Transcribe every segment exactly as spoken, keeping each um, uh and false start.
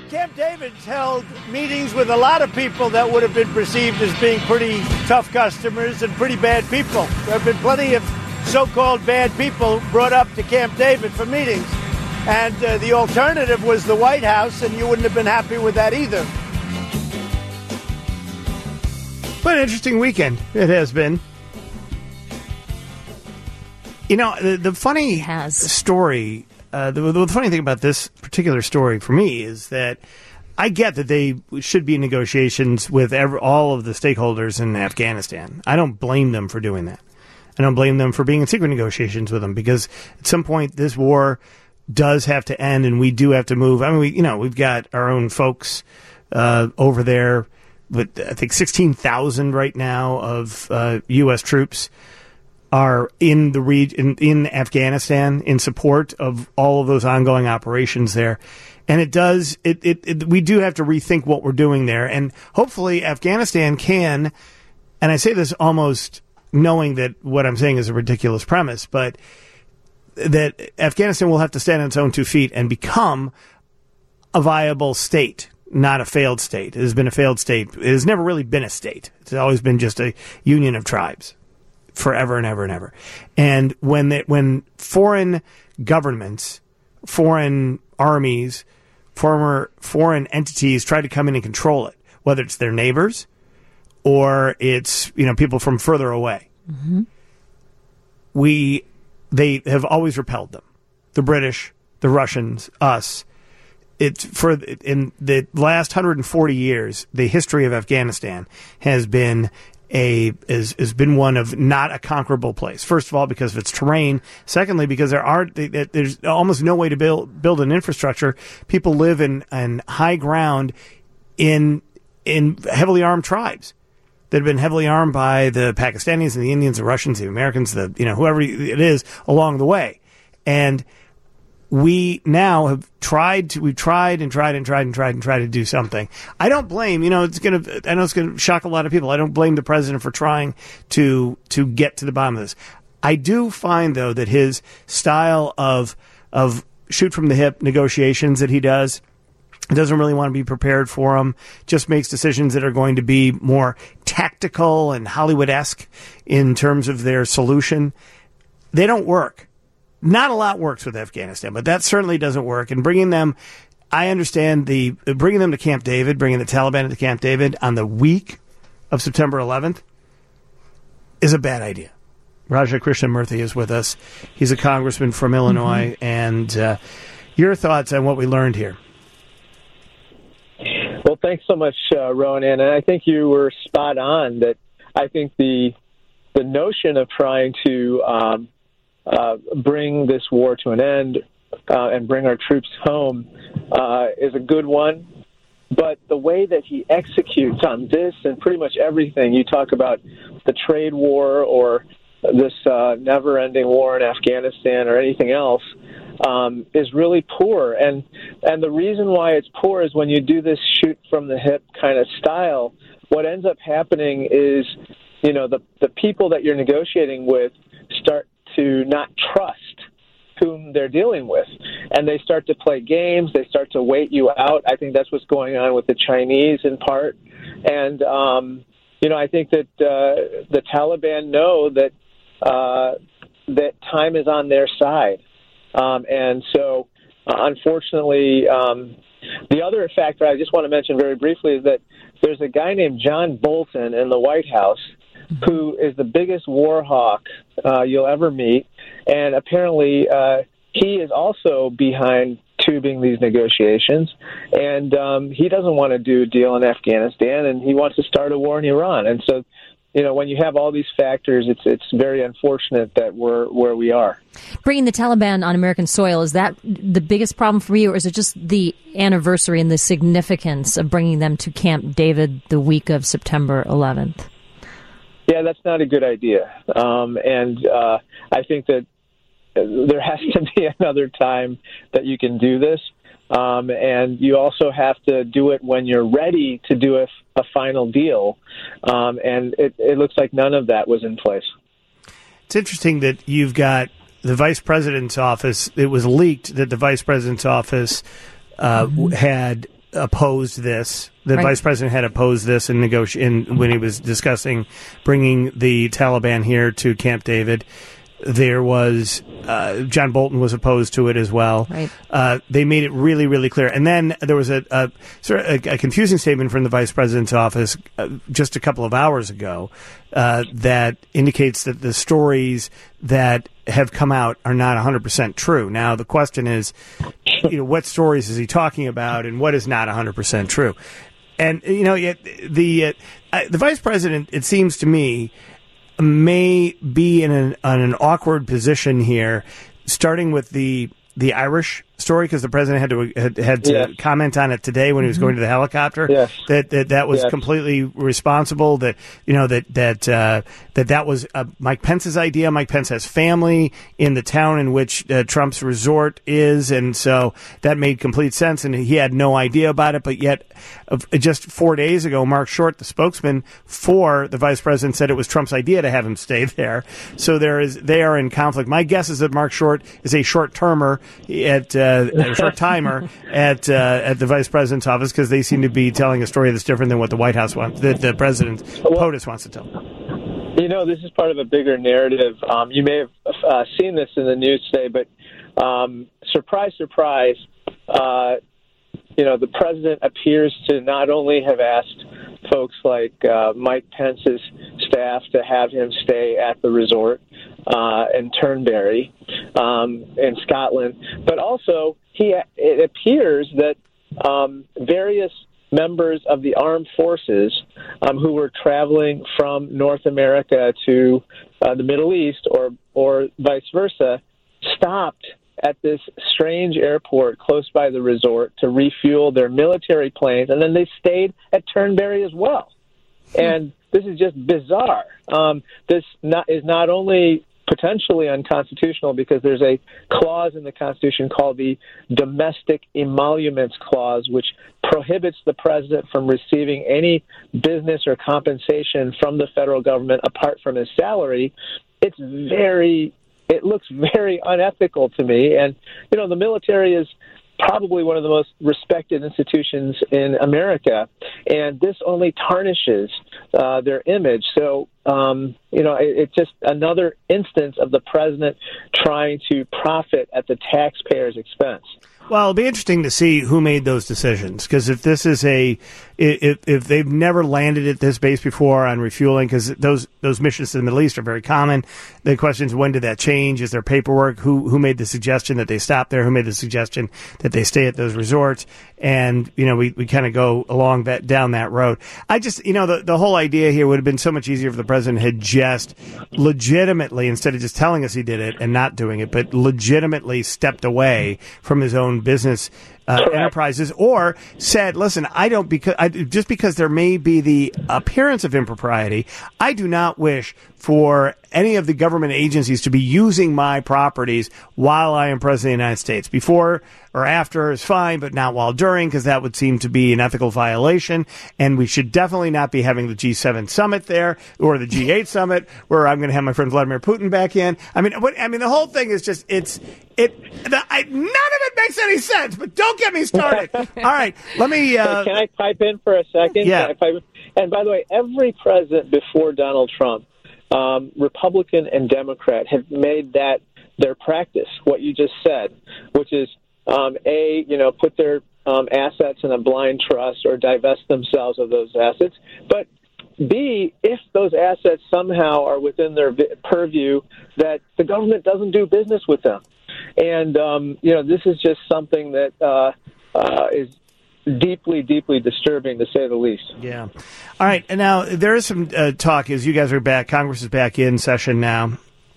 Camp David's held meetings with a lot of people that would have been perceived as being pretty tough customers and pretty bad people. There have been plenty of so-called bad people brought up to Camp David for meetings. And uh, the alternative was the White House, and you wouldn't have been happy with that either. What an interesting weekend it has been. You know, the, the funny story, uh, the, the funny thing about this particular story for me is that I get that they should be in negotiations with every, all of the stakeholders in Afghanistan. I don't blame them for doing that. I don't blame them for being in secret negotiations with them, because at some point this war does have to end, and we do have to move. I mean, we, you know, we've got our own folks uh, over there, with I think sixteen thousand right now of uh, U S troops are in the reg- in, in Afghanistan in support of all of those ongoing operations there. And it does, it, it, it we do have to rethink what we're doing there. And hopefully Afghanistan can, and I say this almost knowing that what I'm saying is a ridiculous premise, but that Afghanistan will have to stand on its own two feet and become a viable state, not a failed state. It has been a failed state. It has never really been a state. It's always been just a union of tribes forever and ever and ever. And when they, when foreign governments, foreign armies, former foreign entities try to come in and control it, whether it's their neighbors or it's, you know, people from further away, mm-hmm. we they have always repelled them. The British, the Russians, us. It's for in the last one hundred forty years, the history of Afghanistan has been a is has been one of not a conquerable place. First of all, because of its terrain. Secondly, because there are there's almost no way to build build an infrastructure. People live in, in high ground in in heavily armed tribes that have been heavily armed by the Pakistanis and the Indians, the Russians, the Americans, the you know whoever it is along the way. And we now have tried to, we've tried and tried and tried and tried and tried to do something. I don't blame, you know, it's going to, I know it's going to shock a lot of people. I don't blame the president for trying to, to get to the bottom of this. I do find, though, that his style of, of shoot from the hip negotiations that he does, doesn't really want to be prepared for them, just makes decisions that are going to be more tactical and Hollywood-esque in terms of their solution. They don't work. Not a lot works with Afghanistan, but that certainly doesn't work. And bringing them, I understand the bringing them to Camp David, bringing the Taliban to Camp David on the week of September eleventh is a bad idea. Raja Krishnamurthy is with us. He's a congressman from Illinois. Mm-hmm. And uh, your thoughts on what we learned here? Well, thanks so much, uh, Ronan. And I think you were spot on that I think the the notion of trying to um, Uh, bring this war to an end uh, and bring our troops home uh, is a good one. But the way that he executes on this and pretty much everything, you talk about the trade war or this uh, never-ending war in Afghanistan or anything else, um, is really poor. And, and the reason why it's poor is when you do this shoot-from-the-hip kind of style, what ends up happening is, you know, the, the people that you're negotiating with start to not trust whom they're dealing with. And they start to play games. They start to wait you out. I think that's what's going on with the Chinese in part. And, um, you know, I think that uh, the Taliban know that uh, that time is on their side. Um, and so, uh, unfortunately, um, the other factor I just want to mention very briefly is that there's a guy named John Bolton in the White House who is the biggest war hawk uh, you'll ever meet. And apparently uh, he is also behind tubing these negotiations. And um, he doesn't want to do a deal in Afghanistan, and he wants to start a war in Iran. And so, you know, when you have all these factors, it's it's very unfortunate that we're where we are. Bringing the Taliban on American soil, is that the biggest problem for you, or is it just the anniversary and the significance of bringing them to Camp David the week of September eleventh? Yeah, that's not a good idea. Um, and uh, I think that there has to be another time that you can do this. Um, and you also have to do it when you're ready to do a, a final deal. Um, and it, it looks like none of that was in place. It's interesting that you've got the vice president's office. It was leaked that the vice president's office uh, mm-hmm. had opposed this. The right. vice president had opposed this in negoti- in, when he was discussing bringing the Taliban here to Camp David. There was uh, John Bolton was opposed to it as well. Right. Uh, they made it really, really clear. And then there was a, a sort of a, a confusing statement from the vice president's office uh, just a couple of hours ago uh, that indicates that the stories that have come out are not one hundred percent true. Now the question is, you know, what stories is he talking about, and what is not one hundred percent true? And you know, the uh, the vice president, it seems to me, may be in an, in an awkward position here, starting with the the Irish story, because the president had to had, had to yes. comment on it today when he was going to the helicopter. Yes. That that that was yes. completely responsible. That you know that that uh, that that was uh, Mike Pence's idea. Mike Pence has family in the town in which uh, Trump's resort is, and so that made complete sense. And he had no idea about it. But yet, uh, just four days ago, Mark Short, the spokesman for the vice president, said it was Trump's idea to have him stay there. So there is they are in conflict. My guess is that Mark Short is a short termer at. Uh, a short timer at uh, at the vice president's office, because they seem to be telling a story that's different than what the White House wants, that the president well, POTUS wants to tell. You know, this is part of a bigger narrative. Um, you may have uh, seen this in the news today, but um, surprise, surprise, uh, you know, the president appears to not only have asked folks like uh, Mike Pence's staff to have him stay at the resort uh, in Turnberry um, in Scotland, but also he it appears that um, various members of the armed forces um, who were traveling from North America to uh, the Middle East or or vice versa stopped at this strange airport close by the resort to refuel their military planes, and then they stayed at Turnberry as well. And this is just bizarre. Um, this not, is not only potentially unconstitutional because there's a clause in the Constitution called the Domestic Emoluments Clause, which prohibits the president from receiving any business or compensation from the federal government apart from his salary. It's very It looks very unethical to me. And, you know, the military is probably one of the most respected institutions in America, and this only tarnishes uh, their image. So, um, you know, it, it's just another instance of the president trying to profit at the taxpayer's expense. Well, it'll be interesting to see who made those decisions, because if this is a, if, if they've never landed at this base before on refueling, because those those missions to the Middle East are very common. The question is, when did that change? Is there paperwork? Who who made the suggestion that they stop there? Who made the suggestion that they stay at those resorts? And, you know, we, we kind of go along that down that road. I just, you know, the, the whole idea here would have been so much easier if the president had just legitimately, instead of just telling us he did it and not doing it, but legitimately stepped away from his own business uh, enterprises, or said, listen, I don't, because I, just because there may be the appearance of impropriety, I do not wish for any of the government agencies to be using my properties while I am president of the United States. Before or after is fine, but not while during, because that would seem to be an ethical violation. And we should definitely not be having the G seven summit there, or the G eight summit, where I'm going to have my friend Vladimir Putin back in. I mean, what, I mean, the whole thing is just, it's, it, the, I, none of it makes any sense, but don't get me started. All right, let me... Uh, Can I pipe in for a second? Yeah. Can I pipe in? And by the way, every president before Donald Trump, um, Republican and Democrat, have made that their practice, what you just said, which is, um, A, you know, put their um, assets in a blind trust or divest themselves of those assets, but B, if those assets somehow are within their purview, that the government doesn't do business with them. And, um, you know, this is just something that uh, uh, is deeply, deeply disturbing, to say the least. Yeah. All right. And now there is some uh, talk, as you guys are back, Congress is back in session now.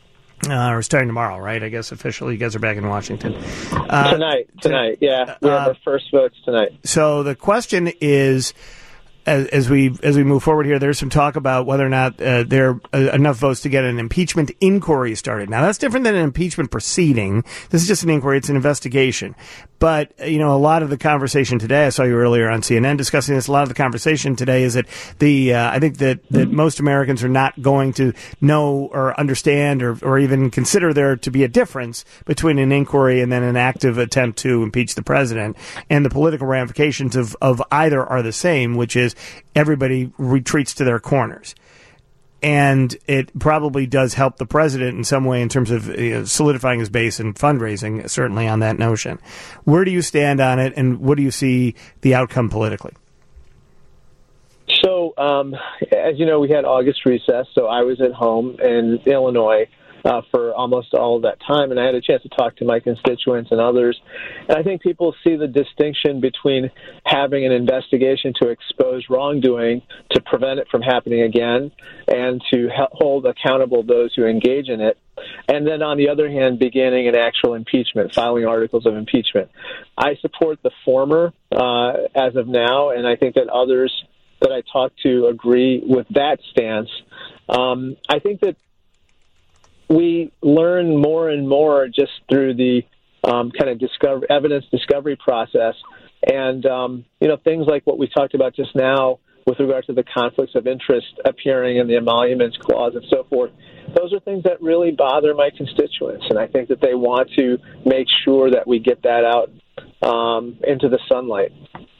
Uh, we're starting tomorrow, right? I guess officially you guys are back in Washington. Uh, tonight, tonight, yeah. We have uh, our first votes tonight. So the question is, as, as we as we move forward here, there's some talk about whether or not uh, there are uh, enough votes to get an impeachment inquiry started. Now, that's different than an impeachment proceeding. This is just an inquiry. It's an investigation. But, you know, a lot of the conversation today, I saw you earlier on C N N discussing this, a lot of the conversation today is that the, uh, I think that, that most Americans are not going to know or understand or, or even consider there to be a difference between an inquiry and then an active attempt to impeach the president. And the political ramifications of, of either are the same, which is everybody retreats to their corners. And it probably does help the president in some way in terms of you know, solidifying his base and fundraising, certainly on that notion. Where do you stand on it, and what do you see the outcome politically? So, um, as you know, we had August recess, so I was at home in Illinois uh, for almost all of that time, and I had a chance to talk to my constituents and others. And I think people see the distinction between having an investigation to expose wrongdoing to prevent it from happening again and to he- hold accountable those who engage in it. And then, on the other hand, beginning an actual impeachment, filing articles of impeachment. I support the former uh, as of now, and I think that others that I talk to agree with that stance. Um, I think that we learn more and more just through the um, kind of discover, evidence discovery process. And, um, you know, things like what we talked about just now with regard to the conflicts of interest appearing in the emoluments clause and so forth, those are things that really bother my constituents. And I think that they want to make sure that we get that out um, into the sunlight.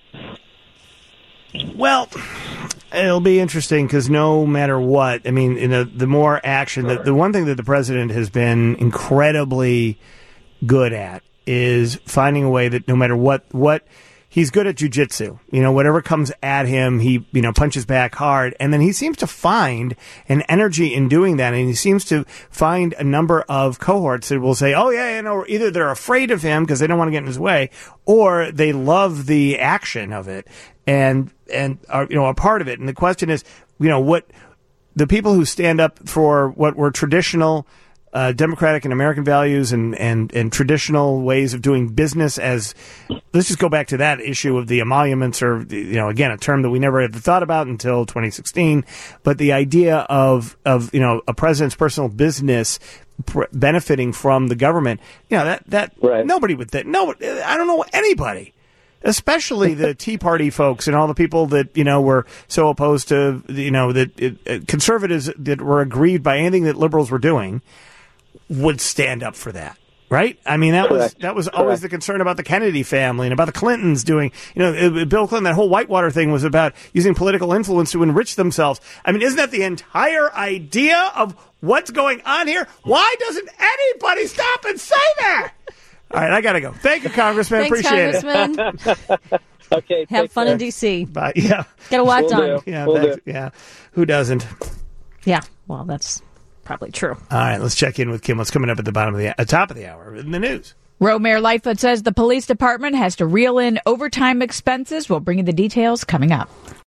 Well, it'll be interesting because no matter what, I mean, you know, the more action, the, the one thing that the president has been incredibly good at is finding a way that no matter what, what he's good at jiu-jitsu, you know, whatever comes at him, he, you know, punches back hard. And then he seems to find an energy in doing that. And he seems to find a number of cohorts that will say, oh, yeah, you know, either they're afraid of him because they don't want to get in his way, or they love the action of it and, and are, you know, a part of it. And the question is, you know, what the people who stand up for what were traditional Uh, democratic and American values and, and, and traditional ways of doing business as, let's just go back to that issue of the emoluments or, you know, again, a term that we never had thought about until twenty sixteen. But the idea of, of, you know, a president's personal business pr- benefiting from the government, you know, that, that right. Nobody would think, no, I don't know anybody. Especially the Tea Party folks and all the people that, you know, were so opposed to, you know, that uh, conservatives that were aggrieved by anything that liberals were doing would stand up for that, right? I mean, that Correct. was that was Correct. always the concern about the Kennedy family and about the Clintons doing, you know, Bill Clinton, that whole Whitewater thing was about using political influence to enrich themselves. I mean, isn't that the entire idea of what's going on here? Why doesn't anybody stop and say that? All right, I got to go. Thank you, Congressman. Thanks, Appreciate Congressman. it. Okay. Have fun care. in D C. Bye. Yeah. Get a watch Will on. do. Yeah, Will thanks. do. Yeah. Who doesn't? Yeah, well, that's probably true. All right, let's check in with Kim. What's coming up at the bottom of the uh, top of the hour in the news? Romare Lightfoot says the police department has to reel in overtime expenses. We'll bring you the details coming up.